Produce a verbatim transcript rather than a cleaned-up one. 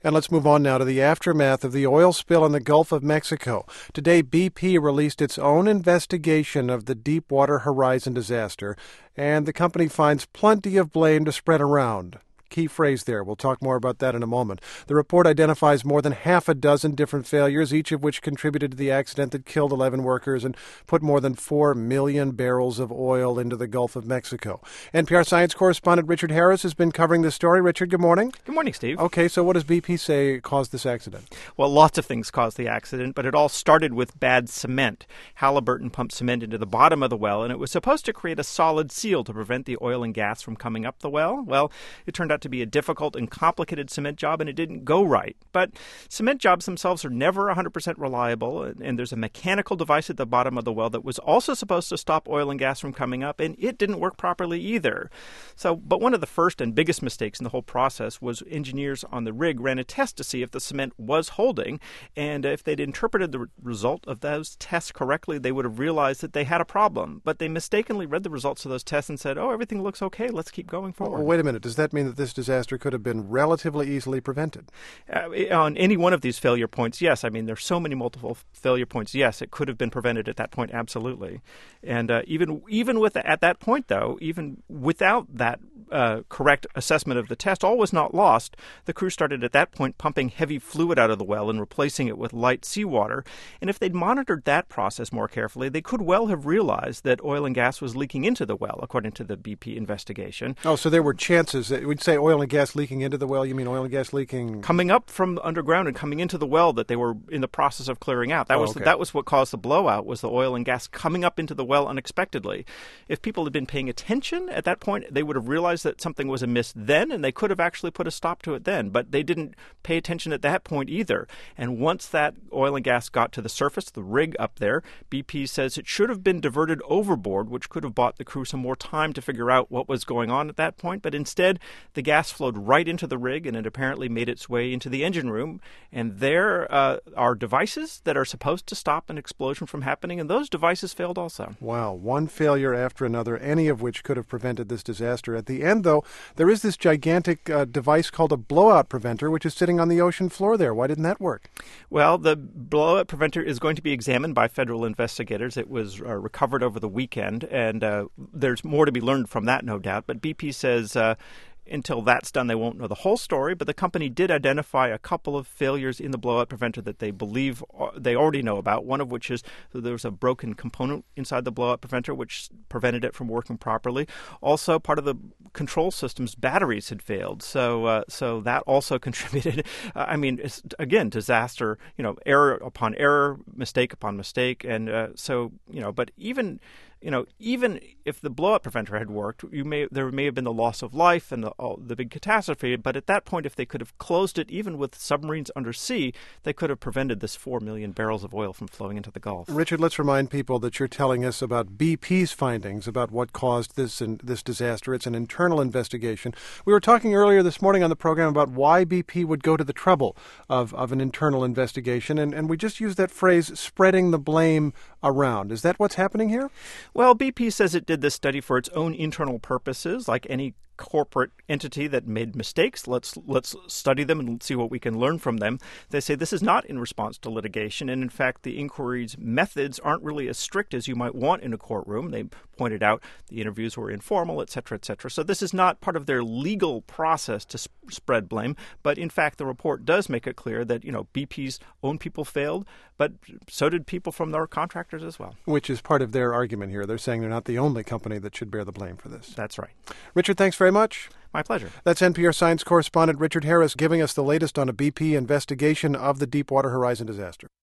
And let's move on now to the aftermath of the oil spill in the Gulf of Mexico. Today, B P released its own investigation of the Deepwater Horizon disaster, and the company finds plenty of blame to spread around. Key phrase there. We'll talk more about that in a moment. The report identifies more than half a dozen different failures, each of which contributed to the accident that killed eleven workers and put more than four million barrels of oil into the Gulf of Mexico. N P R science correspondent Richard Harris has been covering this story. Richard, good morning. Good morning, Steve. Okay, so what does B P say caused this accident? Well, lots of things caused the accident, but it all started with bad cement. Halliburton pumped cement into the bottom of the well, and it was supposed to create a solid seal to prevent the oil and gas from coming up the well. Well, it turned out to be a difficult and complicated cement job, and it didn't go right. But cement jobs themselves are never one hundred percent reliable, and there's a mechanical device at the bottom of the well that was also supposed to stop oil and gas from coming up, and it didn't work properly either. So, but one of the first and biggest mistakes in the whole process was engineers on the rig ran a test to see if the cement was holding, and if they'd interpreted the result of those tests correctly, they would have realized that they had a problem. But they mistakenly read the results of those tests and said, oh, everything looks okay, let's keep going forward. Well, wait a minute. Does that mean that this disaster could have been relatively easily prevented? Uh, on any one of these failure points, yes. I mean, there's so many multiple failure points. Yes, it could have been prevented at that point, absolutely. And uh, even even with the, at that point, though, even without that uh, correct assessment of the test, all was not lost. The crew started at that point pumping heavy fluid out of the well and replacing it with light seawater. And if they'd monitored that process more carefully, they could well have realized that oil and gas was leaking into the well, according to the B P investigation. Oh, so there were chances. That, we'd say oil and gas leaking into the well. You mean oil and gas leaking coming up from underground and coming into the well that they were in the process of clearing out? That oh, was okay. the, that was what caused the blowout, was the oil and gas coming up into the well unexpectedly. If people had been paying attention at that point, they would have realized that something was amiss then, and they could have actually put a stop to it then. But they didn't pay attention at that point either. And once that oil and gas got to the surface, the rig up there, B P says it should have been diverted overboard, which could have bought the crew some more time to figure out what was going on at that point. But instead, the gas flowed right into the rig, and it apparently made its way into the engine room. And there uh, are devices that are supposed to stop an explosion from happening, and those devices failed also. Wow, one failure after another, any of which could have prevented this disaster. At the end, though, there is this gigantic uh, device called a blowout preventer, which is sitting on the ocean floor there. Why didn't that work? Well, the blowout preventer is going to be examined by federal investigators. It was uh, recovered over the weekend, and uh, there's more to be learned from that, no doubt. But B P says uh, until that's done, they won't know the whole story, but the company did identify a couple of failures in the blowout preventer that they believe they already know about, one of which is that there was a broken component inside the blowout preventer which prevented it from working properly. Also, part of the control system's batteries had failed, so uh, so that also contributed. Uh, I mean, it's, again, disaster, you know, error upon error, mistake upon mistake, and uh, so, you know, but even... You know, even if the blowout preventer had worked, you may there may have been the loss of life and the, all, the big catastrophe. But at that point, if they could have closed it, even with submarines under sea, they could have prevented this four million barrels of oil from flowing into the Gulf. Richard, let's remind people that you're telling us about B P's findings about what caused this and this disaster. It's an internal investigation. We were talking earlier this morning on the program about why B P would go to the trouble of, of an internal investigation, and, and we just used that phrase, spreading the blame around. Is that what's happening here? Well, B P says it did this study for its own internal purposes, like any corporate entity that made mistakes. Let's let's study them and see what we can learn from them. They say this is not in response to litigation, and in fact, the inquiry's methods aren't really as strict as you might want in a courtroom. They pointed out the interviews were informal, et cetera, et cetera. So this is not part of their legal process to sp- spread blame, but in fact, the report does make it clear that, you know, B P's own people failed, but so did people from their contractors as well. Which is part of their argument here. They're saying they're not the only company that should bear the blame for this. That's right. Richard, thanks very much. My pleasure. That's N P R science correspondent Richard Harris giving us the latest on a B P investigation of the Deepwater Horizon disaster.